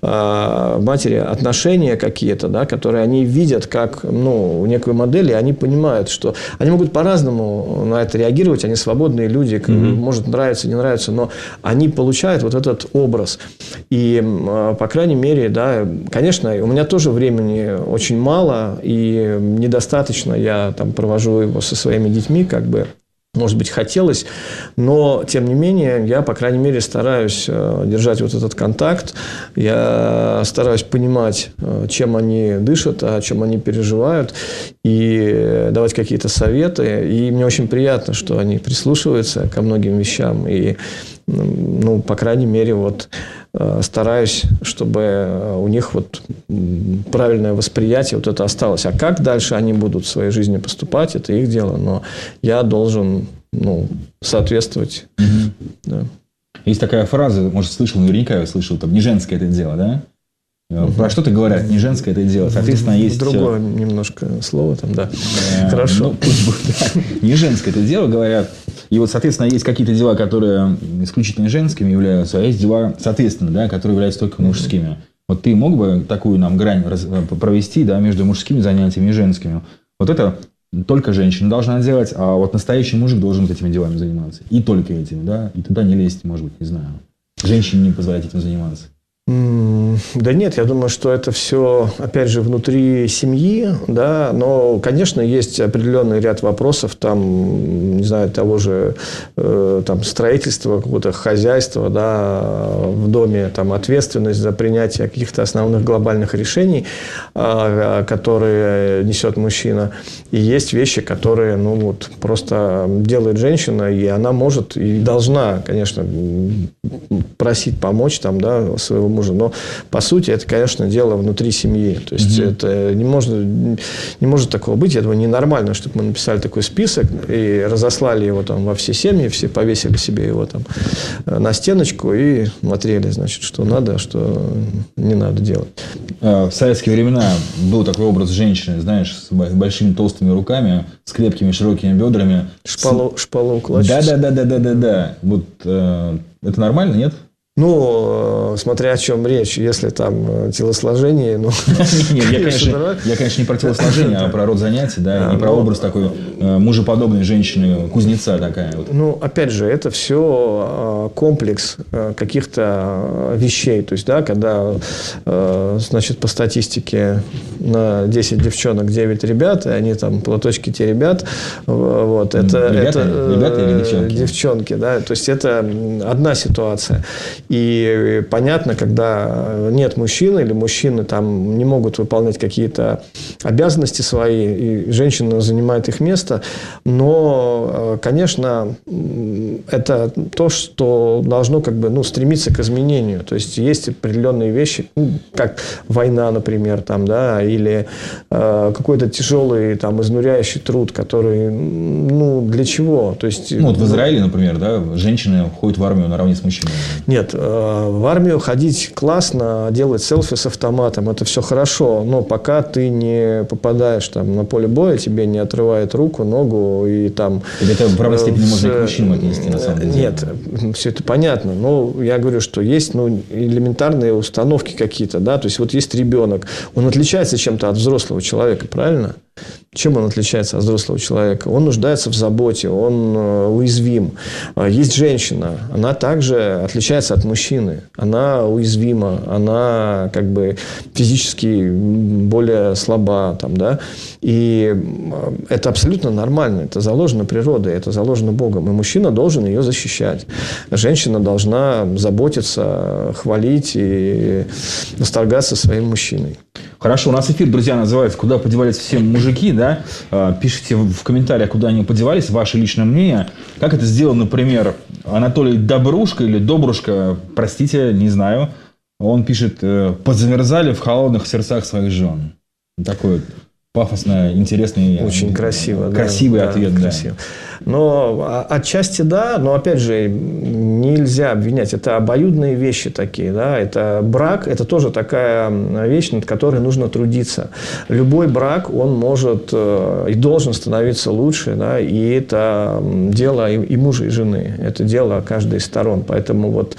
отношения какие-то, да, которые они видят как некую модель, и они понимают, что они могут по-разному на это реагировать, они свободные люди, может нравится, не нравится, но они получают вот этот образ. И, по крайней мере, да, конечно, у меня тоже времени очень мало и недостаточно, я там провожу его со своими детьми, может быть, хотелось, но, тем не менее, я, по крайней мере, стараюсь держать вот этот контакт. Я стараюсь понимать, чем они дышат, о чем они переживают, и давать какие-то советы. И мне очень приятно, что они прислушиваются ко многим вещам. И, по крайней мере, стараюсь, чтобы у них правильное восприятие это осталось. А как дальше они будут в своей жизни поступать, это их дело. Но я должен соответствовать. Да. Есть такая фраза, может, наверняка я слышал, не женское это дело, да? Про что-то говорят, не женское это дело. Соответственно, есть... Другое немножко слово там, да. Хорошо. Не женское это дело, говорят. И соответственно, есть какие-то дела, которые исключительно женскими являются, а есть дела, соответственно, да, которые являются только мужскими. Вот ты мог бы такую нам грань провести, да, между мужскими занятиями и женскими? Вот это только женщина должна делать, а настоящий мужик должен этими делами заниматься. И только этим, да? И туда не лезть, может быть, не знаю. Женщине не позволять этим заниматься. Да нет, я думаю, что это все, опять же, внутри семьи, да, но, конечно, есть определенный ряд вопросов, там, не знаю, того же там, строительства, какого-то хозяйства, да, в доме, там, ответственность за принятие каких-то основных глобальных решений, которые несет мужчина, и есть вещи, которые, ну, вот, просто делает женщина, и она может и должна, конечно, просить помочь там, да, своего мужа. Но, по сути, это, конечно, дело внутри семьи. То есть, это не может такого быть. Я думаю, ненормально, чтобы мы написали такой список и разослали его там во все семьи, все повесили себе его там на стеночку и смотрели, значит, что надо, а что не надо делать. В советские времена был такой образ женщины, знаешь, с большими толстыми руками, с крепкими широкими бедрами. Шпалоукладчица. Да. Вот это нормально, нет? Ну, смотря о чем речь, если там телосложение, ну... Нет, я, конечно, не про телосложение, а про род занятий, да, не про образ такой мужеподобной женщины, кузнеца такая. Вот. Ну, опять же, это все комплекс каких-то вещей. То есть, да, когда, значит, по статистике на 10 девчонок 9 ребят, и они там платочки теребят, вот, это... Ребята или девчонки? Девчонки, да, то есть, это одна ситуация. И понятно, когда нет мужчины, или мужчины там не могут выполнять какие-то обязанности свои, и женщина занимает их место, но, конечно, это то, что должно как бы, ну, стремиться к изменению. То есть, есть определенные вещи, ну, как война, например, там, да, или какой-то тяжелый, там, изнуряющий труд, который, ну, для чего? То есть, ну, вот в Израиле, например, да, женщины ходят в армию наравне с мужчинами. Нет, в армию ходить классно, делать селфи с автоматом, это все хорошо, но пока ты не попадаешь там на поле боя, тебе не отрывает руку, ногу и там... Это в равной степени можно и к мужчинам отнести, на самом деле. Нет, все это понятно, но я говорю, что есть, ну, элементарные установки какие-то, да, то есть, вот есть ребенок, он отличается чем-то от взрослого человека, правильно? Чем он отличается от взрослого человека? Он нуждается в заботе, он уязвим. Есть женщина, она также отличается от мужчины. Она уязвима, она как бы физически более слаба. Там, да? И это абсолютно нормально. Это заложено природой, это заложено Богом. И мужчина должен ее защищать. Женщина должна заботиться, хвалить и восторгаться своим мужчиной. Хорошо, у нас эфир, друзья, называется «Куда подевались все мужики?», да? Пишите в комментариях, куда они подевались, ваше личное мнение. Как это сделал, например, Анатолий Добрушка или Добрушка, простите, не знаю. Он пишет: «Подзамерзали в холодных сердцах своих жен». Такой вот пафосно, интересный. Очень красиво. Красивый ответ. Да. Красиво. Но отчасти да, но опять же нельзя обвинять. Это обоюдные вещи такие. Да? Это брак, это тоже такая вещь, над которой нужно трудиться. Любой брак, он может и должен становиться лучше. Да? И это дело и мужа, и жены. Это дело каждой из сторон. Поэтому вот,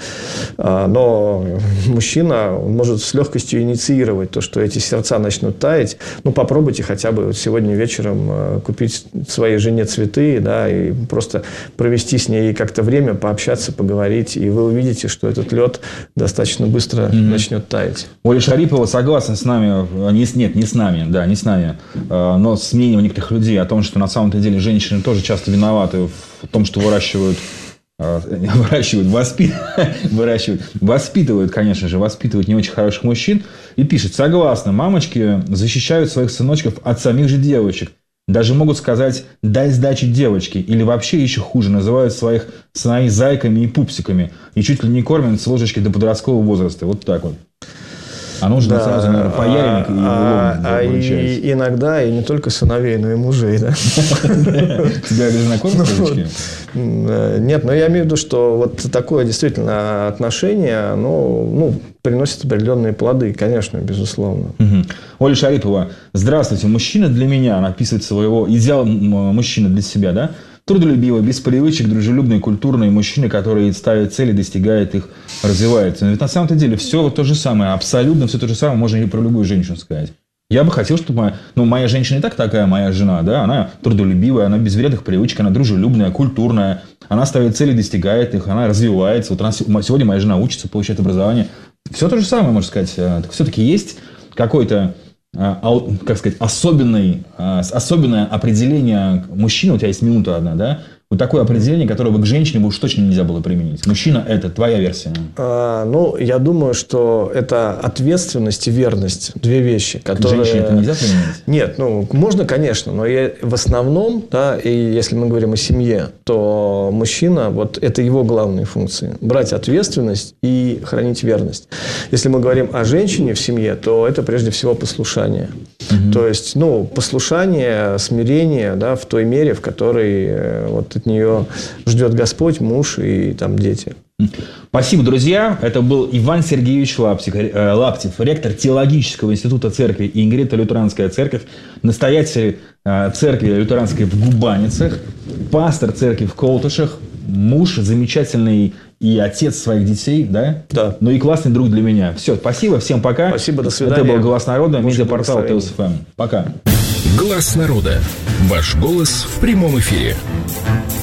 но мужчина он может с легкостью инициировать то, что эти сердца начнут таять. Ну, попробуйте хотя бы вот сегодня вечером купить своей жене цветы, да, и просто провести с ней как-то время, пообщаться, поговорить, и вы увидите, что этот лед достаточно быстро начнет таять. Оля Шарипова согласна с нами, не с нами, но с мнением некоторых людей о том, что на самом-то деле женщины тоже часто виноваты в том, что воспитывают, конечно же, не очень хороших мужчин. И пишет: согласна, мамочки защищают своих сыночков от самих же девочек. Даже могут сказать: дай сдачи девочки. Или вообще еще хуже, называют своих сыновей зайками и пупсиками. И чуть ли не кормят с ложечки до подросткового возраста. Вот так вот. А нужно сразу, наверное, паяльник и выручать. И иногда и не только сыновей, но и мужей. Да? Тебя жена кормит ложечки? Нет, но я имею в виду, что вот такое действительно отношение, оно приносит определенные плоды, конечно, безусловно. Оля Шарипова: здравствуйте, мужчина для меня, она описывает своего идеал мужчины для себя, да? Трудолюбивый, без привычек, дружелюбный, культурный мужчина, который ставит цели, достигает их, развивается. Но ведь на самом-то деле все то же самое, абсолютно все то же самое можно и про любую женщину сказать. Я бы хотел, чтобы моя женщина и так такая, моя жена, да, она трудолюбивая, она без вредных привычек, она дружелюбная, культурная, она ставит цели, достигает их, она развивается. Вот сегодня моя жена учится, получает образование Все то же самое, можно сказать. Все-таки есть какой-то, как сказать, особенное определение мужчины. У тебя есть минута одна, да? Вот такое определение, которое бы к женщине уж точно нельзя было применить. Мужчина – это твоя версия. Я думаю, что это ответственность и верность. Две вещи, которые... К женщине это нельзя применить? Нет, можно, конечно, но в основном, да, и если мы говорим о семье, то мужчина, вот это его главные функции. Брать ответственность и хранить верность. Если мы говорим о женщине в семье, то это прежде всего послушание. То есть, послушание, смирение, да, в той мере, в которой вот от нее ждет Господь, муж и там дети. Спасибо, друзья. Это был Иван Сергеевич Лаптев, ректор Теологического института церкви Ингрето-Лютеранская церковь, настоятель церкви лютеранской в Губаницах, пастор церкви в Колтышах, муж замечательный и отец своих детей, да? Да. Ну и классный друг для меня. Все, спасибо, всем пока. Спасибо, до свидания. Это был «Глас народа», медиапортал ТСФМ. Пока. «Глас народа». Ваш голос в прямом эфире.